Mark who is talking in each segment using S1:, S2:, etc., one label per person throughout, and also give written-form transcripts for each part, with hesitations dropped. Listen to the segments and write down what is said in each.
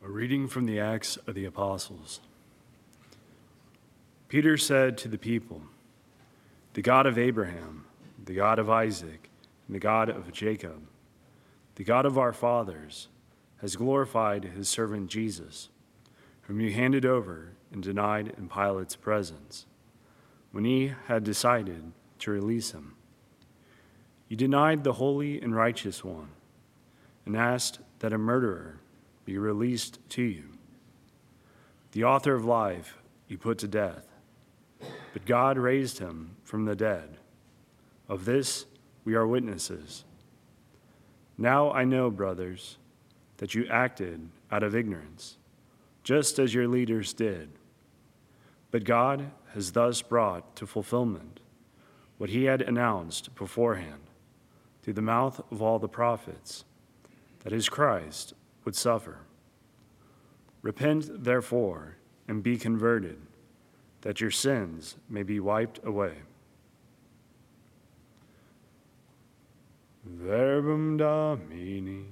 S1: A reading from the Acts of the Apostles. Peter said to the people, "The God of Abraham, the God of Isaac, and the God of Jacob, the God of our fathers, has glorified his servant Jesus, whom you handed over and denied in Pilate's presence, when he had decided to release him. You denied the holy and righteous one, and asked that a murderer be released to you. The author of life you put to death, but God raised him from the dead. Of this we are witnesses. Now I know, brothers, that you acted out of ignorance, just as your leaders did. But God has thus brought to fulfillment what he had announced beforehand through the mouth of all the prophets, that his Christ would suffer. Repent, therefore, and be converted, that your sins may be wiped away." Verbum Domini.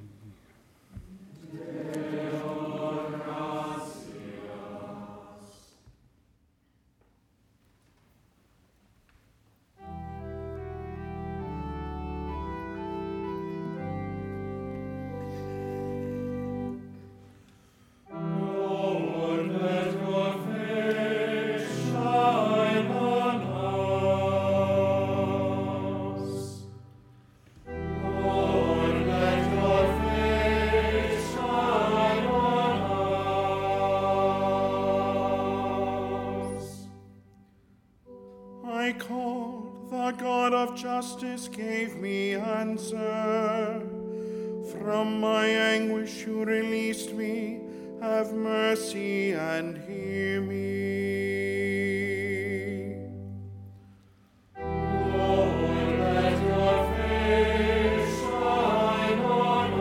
S2: I called, the God of justice gave me answer. From my anguish you released me. Have mercy and hear me. Lord, let your face shine on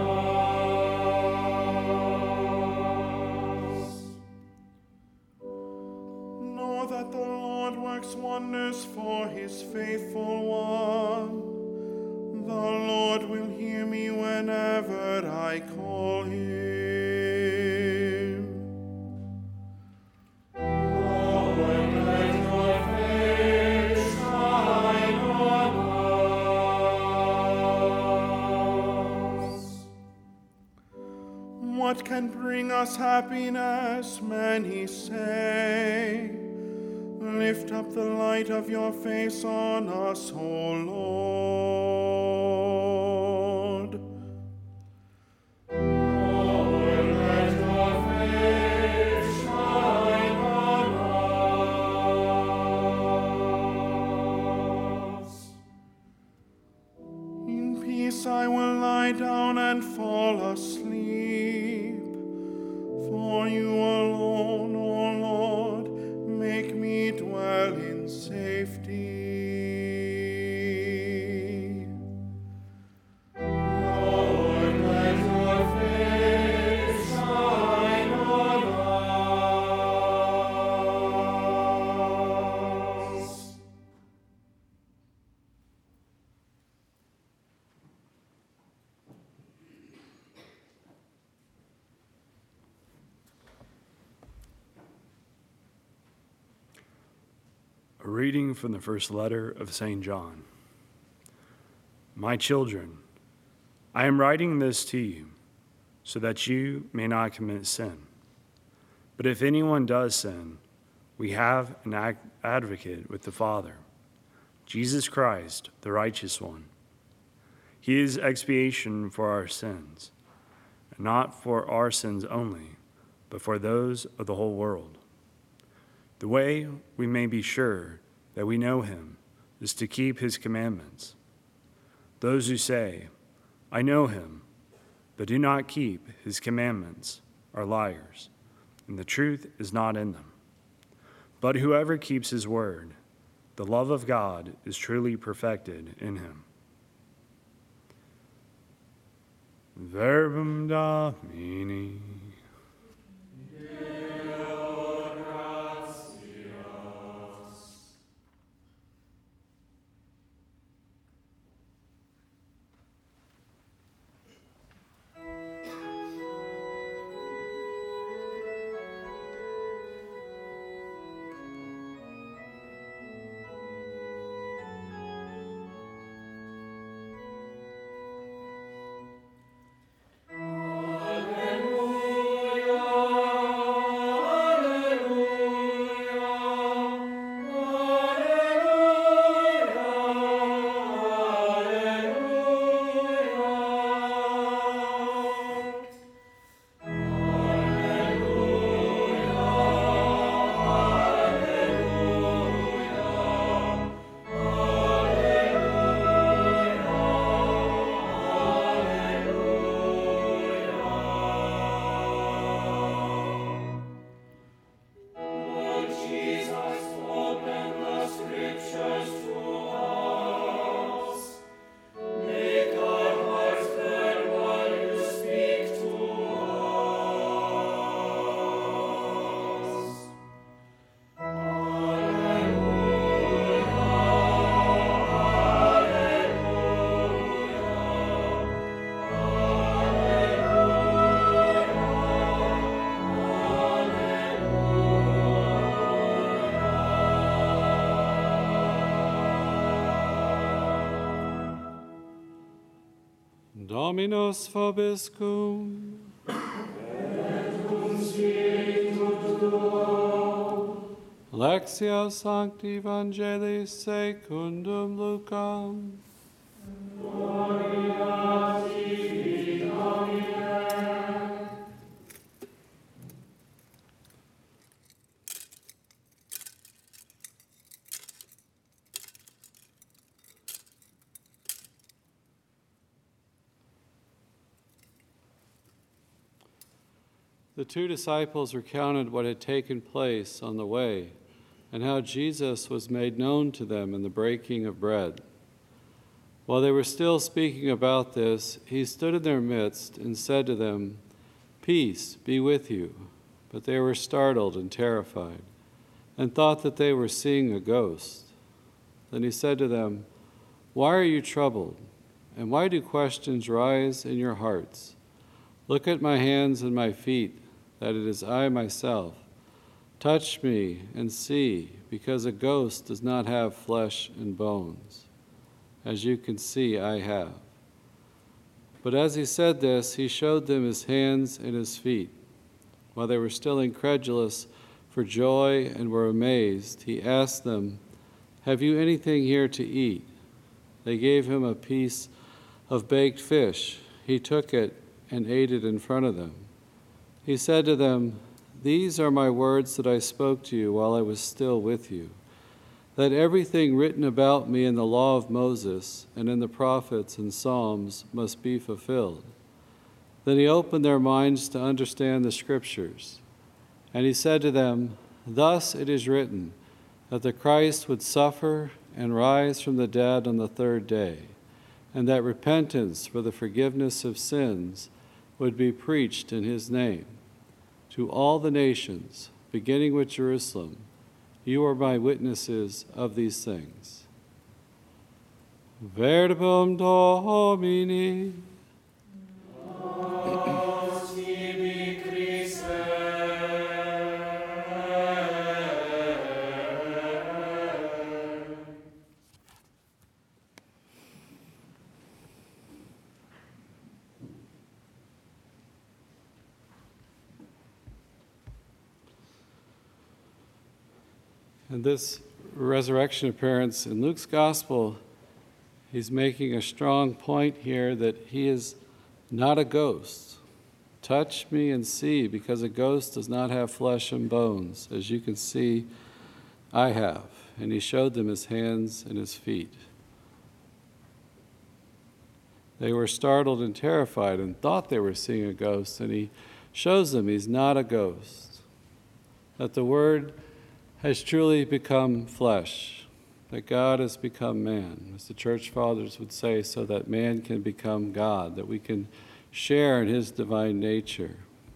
S2: us. Know that the Lord works wonders for his faithful one. The Lord will hear me whenever I call him. Lord, let your face shine on us. What can bring us happiness? Many say. Lift up the light of your face on us, O Lord. Lord, let your face shine on us. In peace I will lie down and fall asleep, for you alone, O Lord, make me dwell in safety. Lord, let your face shine on us.
S1: A reading from the first letter of St. John. My children, I am writing this to you so that you may not commit sin. But if anyone does sin, we have an advocate with the Father, Jesus Christ, the righteous one. He is expiation for our sins, and not for our sins only, but for those of the whole world. The way we may be sure that we know him is to keep his commandments. Those who say, "I know him," but do not keep his commandments are liars, and the truth is not in them. But whoever keeps his word, the love of God is truly perfected in him. Verbum Domini.
S3: Dominus vobiscum.
S4: Et cum spiritu tuo.
S3: Lectio Sancti Evangelii secundum Lucam.
S4: Gloria tibi, Domine.
S3: The two disciples recounted what had taken place on the way and how Jesus was made known to them in the breaking of bread. While they were still speaking about this, he stood in their midst and said to them, "Peace be with you." But they were startled and terrified and thought that they were seeing a ghost. Then he said to them, "Why are you troubled? And why do questions rise in your hearts? Look at my hands and my feet, that it is I myself. Touch me and see, because a ghost does not have flesh and bones, as you can see I have." But as he said this, he showed them his hands and his feet. While they were still incredulous for joy and were amazed, he asked them, "Have you anything here to eat?" They gave him a piece of baked fish. He took it and ate it in front of them. He said to them, "These are my words that I spoke to you while I was still with you, that everything written about me in the law of Moses and in the prophets and Psalms must be fulfilled." Then he opened their minds to understand the Scriptures. And he said to them, "Thus it is written, that the Christ would suffer and rise from the dead on the third day, and that repentance for the forgiveness of sins would be preached in his name to all the nations, beginning with Jerusalem. You are my witnesses of these things." Verbum Domini. And this resurrection appearance in Luke's gospel, he's making a strong point here that he is not a ghost. Touch me and see, because a ghost does not have flesh and bones, as you can see I have. And he showed them his hands and his feet. They were startled and terrified and thought they were seeing a ghost, and he shows them he's not a ghost. That the Word has truly become flesh, that God has become man, as the church fathers would say, so that man can become God, that we can share in his divine nature.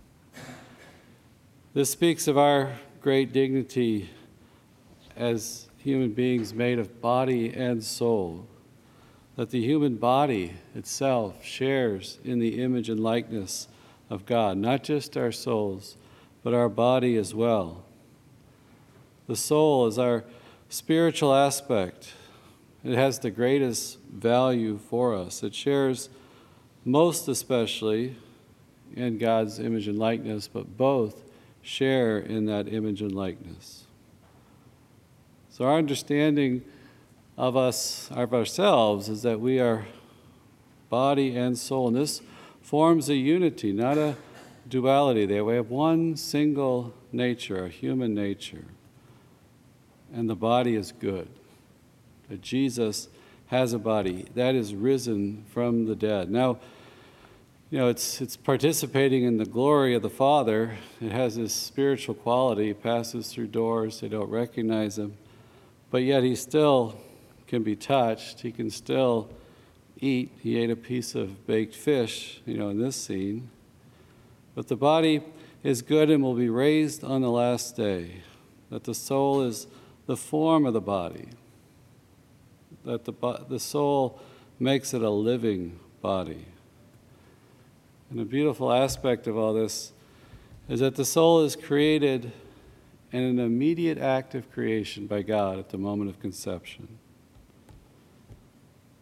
S3: This speaks of our great dignity as human beings made of body and soul, that the human body itself shares in the image and likeness of God, not just our souls, but our body as well. The soul is our spiritual aspect. It has the greatest value for us. It shares most especially in God's image and likeness, but both share in that image and likeness. So our understanding of ourselves, is that we are body and soul. And this forms a unity, not a duality. We have one single nature, a human nature. And the body is good. That Jesus has a body that is risen from the dead. Now, it's participating in the glory of the Father. It has this spiritual quality. It passes through doors. They don't recognize him. But yet he still can be touched. He can still eat. He ate a piece of baked fish, in this scene. But the body is good and will be raised on the last day. That the soul is the form of the body. That the soul makes it a living body. And a beautiful aspect of all this is that the soul is created in an immediate act of creation by God at the moment of conception.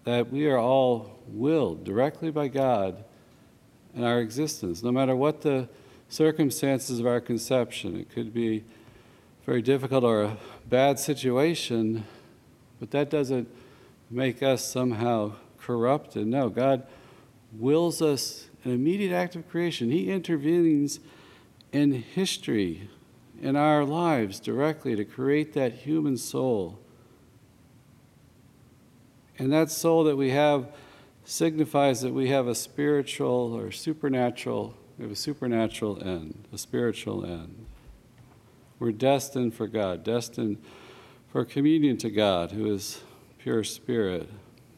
S3: that we are all willed directly by God in our existence, no matter what the circumstances of our conception. It could be very difficult or a bad situation, but that doesn't make us somehow corrupted. No, God wills us an immediate act of creation. He intervenes in history, in our lives directly to create that human soul. And that soul that we have signifies that we have a spiritual or supernatural, we have a supernatural end, a spiritual end. We're destined for God, destined for communion to God, who is pure spirit.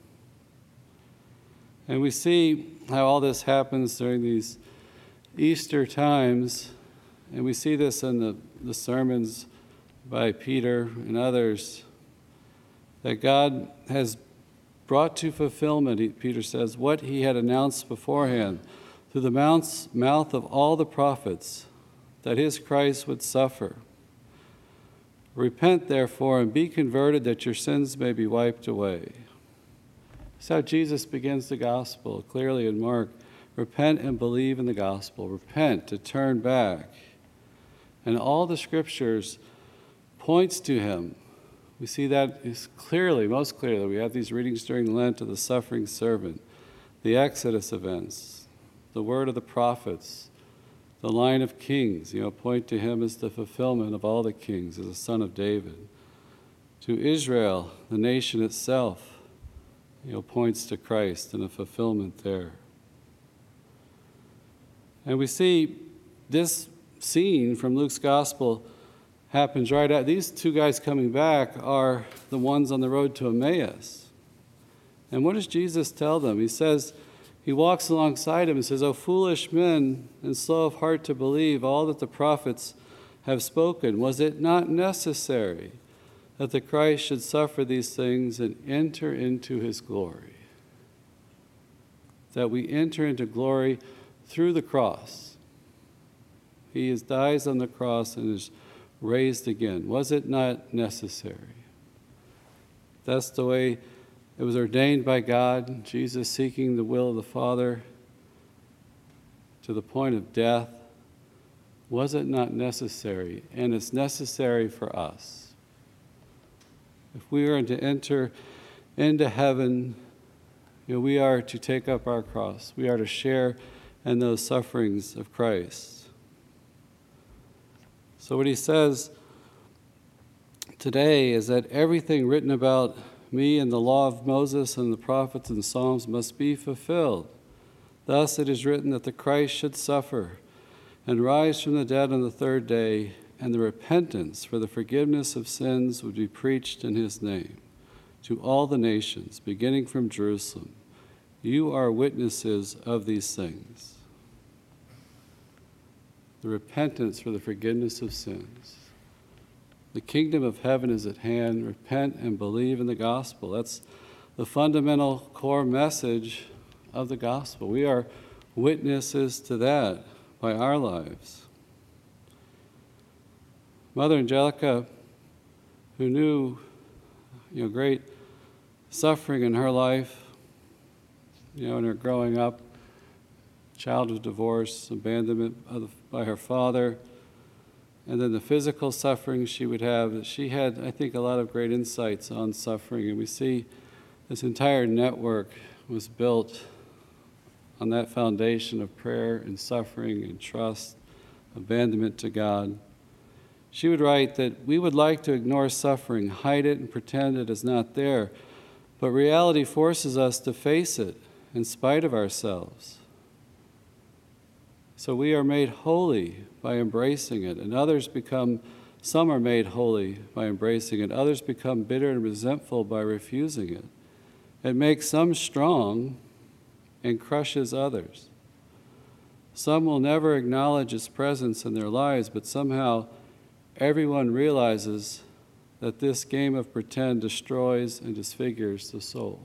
S3: And we see how all this happens during these Easter times, and we see this in the sermons by Peter and others, that God has brought to fulfillment, Peter says, what he had announced beforehand through the mouth of all the prophets, that his Christ would suffer. Repent, therefore, and be converted, that your sins may be wiped away. That's how Jesus begins the gospel, clearly in Mark. Repent and believe in the gospel. Repent, to turn back. And all the scriptures points to him. We see that is clearly, most clearly. We have these readings during Lent of the suffering servant, the Exodus events, the word of the prophets, the line of kings, point to him as the fulfillment of all the kings, as a son of David. To Israel, the nation itself, points to Christ and a fulfillment there. And we see this scene from Luke's gospel happens right at, these two guys coming back are the ones on the road to Emmaus. And what does Jesus tell them? He says, he walks alongside him and says, "O foolish men, and slow of heart to believe all that the prophets have spoken. Was it not necessary that the Christ should suffer these things and enter into his glory?" That we enter into glory through the cross. He dies on the cross and is raised again. Was it not necessary? That's the way it was ordained by God, Jesus seeking the will of the Father to the point of death. Was it not necessary? And it's necessary for us. If we are to enter into heaven, we are to take up our cross. We are to share in those sufferings of Christ. So what he says today is that everything written about me in the law of Moses and the prophets and Psalms must be fulfilled. Thus it is written that the Christ should suffer and rise from the dead on the third day, and the repentance for the forgiveness of sins would be preached in his name to all the nations, beginning from Jerusalem. You are witnesses of these things. The repentance for the forgiveness of sins. The kingdom of heaven is at hand. Repent and believe in the gospel. That's the fundamental core message of the gospel. We are witnesses to that by our lives. Mother Angelica, who knew great suffering in her life, in her growing up, child of divorce, abandonment by her father, and then the physical suffering she would have. She had, I think, a lot of great insights on suffering, and we see this entire network was built on that foundation of prayer and suffering and trust, abandonment to God. She would write that we would like to ignore suffering, hide it, and pretend it is not there, but reality forces us to face it in spite of ourselves. So we are made holy by embracing it, and some are made holy by embracing it. Others become bitter and resentful by refusing it. It makes some strong and crushes others. Some will never acknowledge its presence in their lives, but somehow everyone realizes that this game of pretend destroys and disfigures the soul.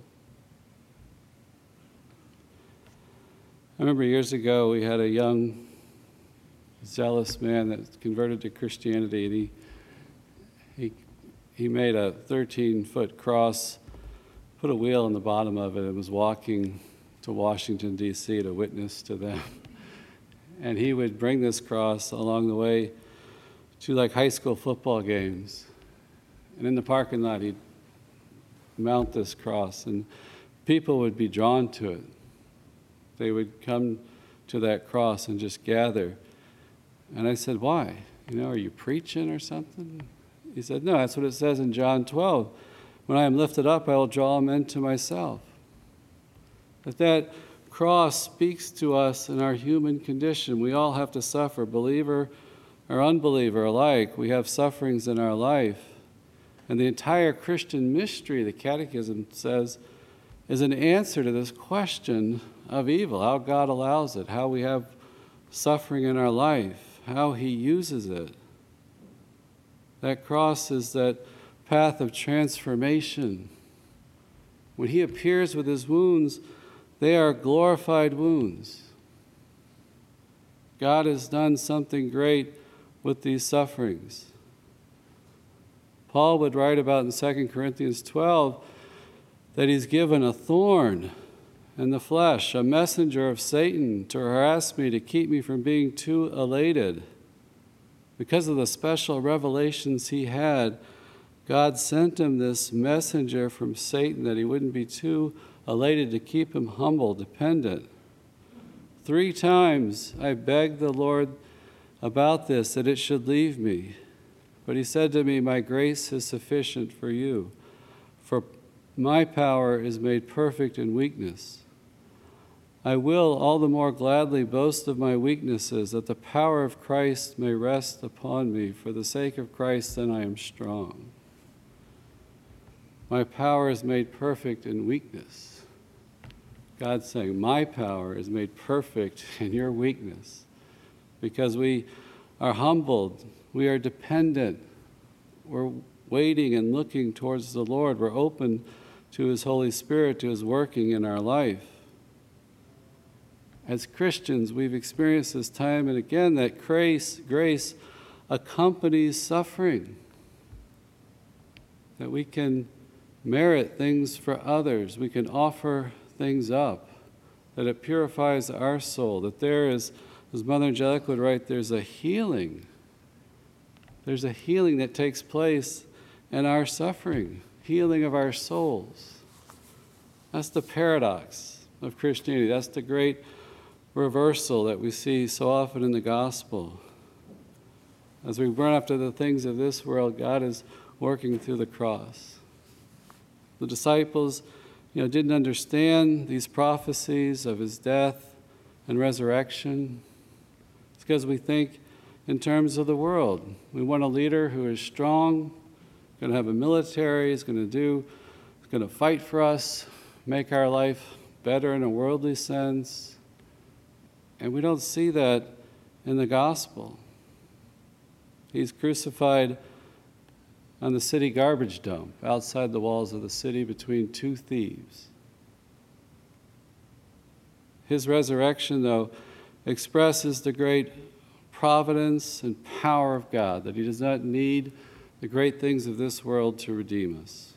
S3: I remember years ago we had a young, zealous man that converted to Christianity, and he made a 13-foot cross, put a wheel in the bottom of it and was walking to Washington, D.C. to witness to them. And he would bring this cross along the way to like high school football games. And in the parking lot, he'd mount this cross, and people would be drawn to it. They would come to that cross and just gather. And I said, why? Are you preaching or something? He said, no, that's what it says in John 12. When I am lifted up, I will draw men to myself. That cross speaks to us in our human condition. We all have to suffer, believer or unbeliever alike. We have sufferings in our life. And the entire Christian mystery, the Catechism says, is an answer to this question of evil, how God allows it, how we have suffering in our life, how He uses it. That cross is that path of transformation. When He appears with His wounds, they are glorified wounds. God has done something great with these sufferings. Paul would write about in 2 Corinthians 12 that he's given a thorn in the flesh, a messenger of Satan to harass me, to keep me from being too elated. Because of the special revelations he had, God sent him this messenger from Satan that he wouldn't be too elated, to keep him humble, dependent. 3 times I begged the Lord about this, that it should leave me. But he said to me, my grace is sufficient for you, for my power is made perfect in weakness. I will all the more gladly boast of my weaknesses, that the power of Christ may rest upon me. For the sake of Christ, then I am strong. My power is made perfect in weakness. God's saying, my power is made perfect in your weakness. Because we are humbled, we are dependent, we're waiting and looking towards the Lord, we're open to His Holy Spirit, to His working in our life. As Christians, we've experienced this time and again that grace accompanies suffering, that we can merit things for others, we can offer things up, that it purifies our soul, that there is, as Mother Angelica would write, there's a healing. There's a healing that takes place in our suffering, healing of our souls. That's the paradox of Christianity. That's the great reversal that we see so often in the gospel. As we burn after the things of this world, God is working through the cross. The disciples, didn't understand these prophecies of His death and resurrection. It's because we think in terms of the world. We want a leader who is strong, going to have a military, is going to fight for us, make our life better in a worldly sense. And we don't see that in the gospel. He's crucified on the city garbage dump outside the walls of the city between 2 thieves. His resurrection, though, expresses the great providence and power of God, that He does not need the great things of this world to redeem us.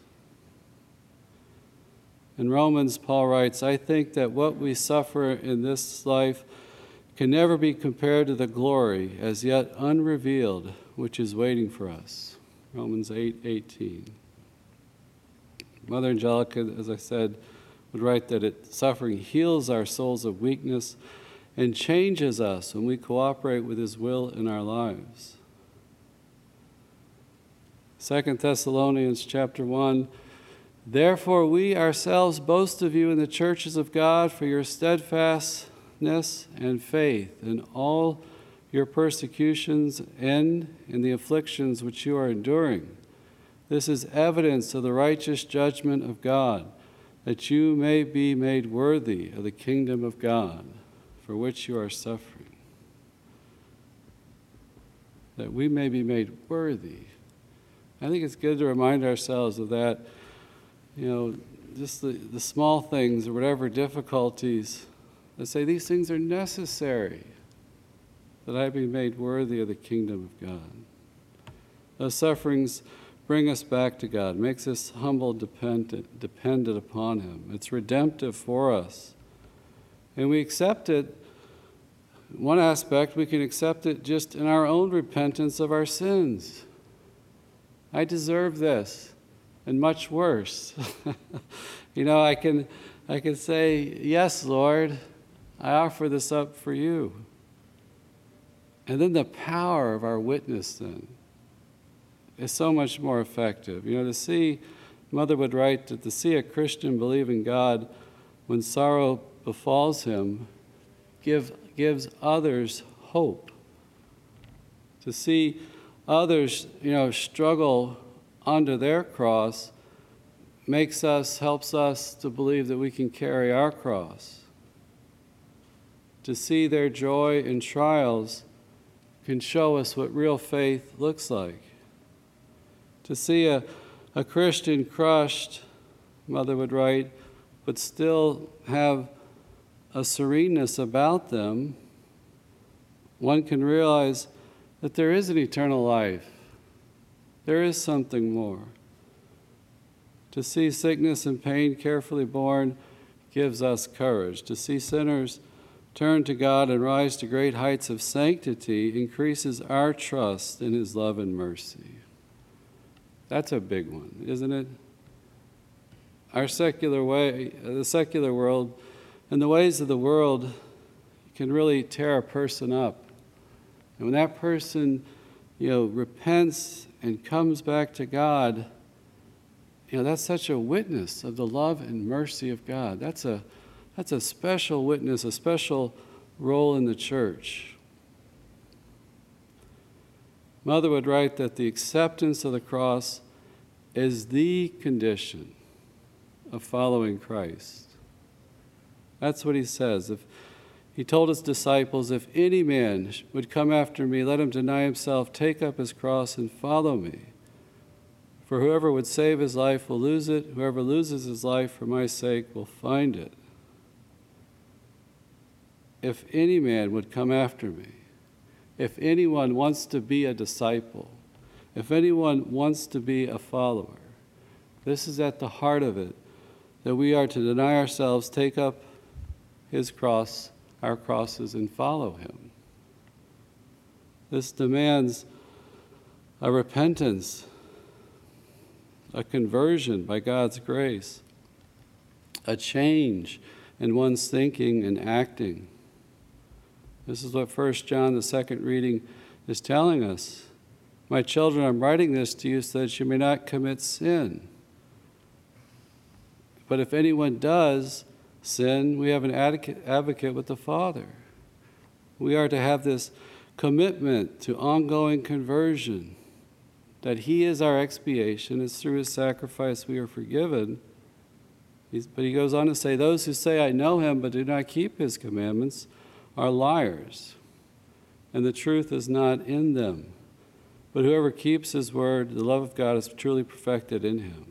S3: In Romans, Paul writes, I think that what we suffer in this life can never be compared to the glory as yet unrevealed, which is waiting for us. Romans 8:18. Mother Angelica, as I said, would write that suffering heals our souls of weakness and changes us when we cooperate with His will in our lives. 2 Thessalonians chapter 1, therefore we ourselves boast of you in the churches of God for your steadfastness and faith in all your persecutions and in the afflictions which you are enduring. This is evidence of the righteous judgment of God, that you may be made worthy of the kingdom of God, for which you are suffering. That we may be made worthy. I think it's good to remind ourselves of that, just the small things or whatever difficulties, that say these things are necessary, that I be made worthy of the kingdom of God. Those sufferings bring us back to God, makes us humble, dependent upon Him. It's redemptive for us. And we accept it. One aspect, we can accept it just in our own repentance of our sins. I deserve this, and much worse. I can say, yes, Lord, I offer this up for you. And then the power of our witness then is so much more effective. To see, Mother would write that to see a Christian believe in God when sorrow befalls him gives others hope. To see others, struggle under their cross helps us to believe that we can carry our cross. To see their joy in trials can show us what real faith looks like. To see a Christian crushed, Mother would write, but still have a sereneness about them, one can realize that there is an eternal life. There is something more. To see sickness and pain carefully borne gives us courage. To see sinners turn to God and rise to great heights of sanctity increases our trust in His love and mercy. That's a big one, isn't it? Our secular way, the secular world, and the ways of the world can really tear a person up. And when that person, repents and comes back to God, that's such a witness of the love and mercy of God. That's a special witness, a special role in the church. Mother would write that the acceptance of the cross is the condition of following Christ. That's what He says. He told His disciples, if any man would come after me, let him deny himself, take up his cross, and follow me. For whoever would save his life will lose it. Whoever loses his life for my sake will find it. If any man would come after me, if anyone wants to be a disciple, if anyone wants to be a follower, this is at the heart of it, that we are to deny ourselves, take up His cross, our crosses, and follow Him. This demands a repentance, a conversion by God's grace, a change in one's thinking and acting. This is what 1 John, the second reading, is telling us. My children, I'm writing this to you so that you may not commit sin. But if anyone does sin, we have an advocate with the Father. We are to have this commitment to ongoing conversion, that He is our expiation. It's through His sacrifice we are forgiven. But He goes on to say, those who say, I know Him, but do not keep His commandments are liars, and the truth is not in them. But whoever keeps His word, the love of God is truly perfected in him.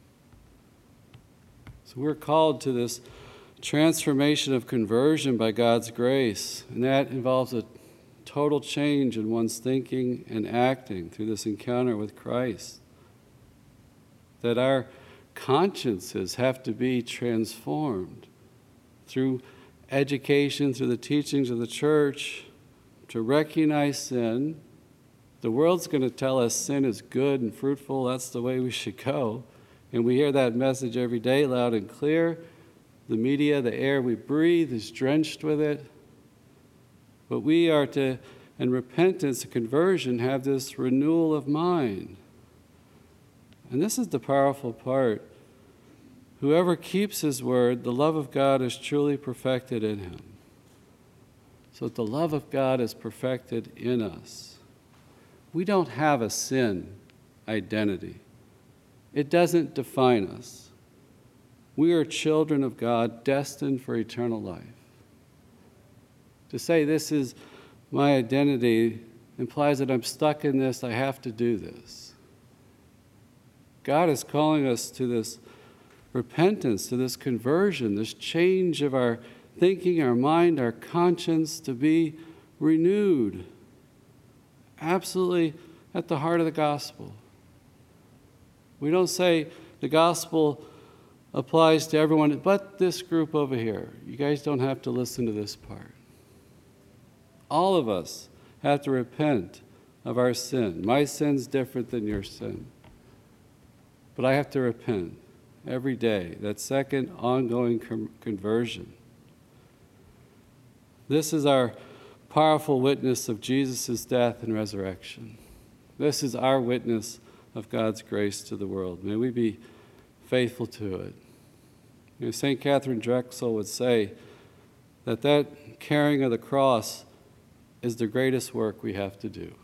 S3: So we're called to this transformation of conversion by God's grace, and that involves a total change in one's thinking and acting through this encounter with Christ. That our consciences have to be transformed through education, through the teachings of the church, to recognize sin. The world's going to tell us sin is good and fruitful, that's the way we should go. And we hear that message every day loud and clear. The media, the air we breathe is drenched with it. But we are to, in repentance and conversion, have this renewal of mind. And this is the powerful part. Whoever keeps His word, the love of God is truly perfected in him. So that the love of God is perfected in us. We don't have a sin identity. It doesn't define us. We are children of God, destined for eternal life. To say this is my identity implies that I'm stuck in this, I have to do this. God is calling us to this repentance, to this conversion, this change of our thinking, our mind, our conscience to be renewed. Absolutely at the heart of the gospel. We don't say the gospel applies to everyone but this group over here. You guys don't have to listen to this part. All of us have to repent of our sin. My sin's different than your sin. But I have to repent every day, that second ongoing conversion. This is our powerful witness of Jesus' death and resurrection. This is our witness of God's grace to the world. May we be faithful to it. You know, St. Catherine Drexel would say that carrying of the cross is the greatest work we have to do.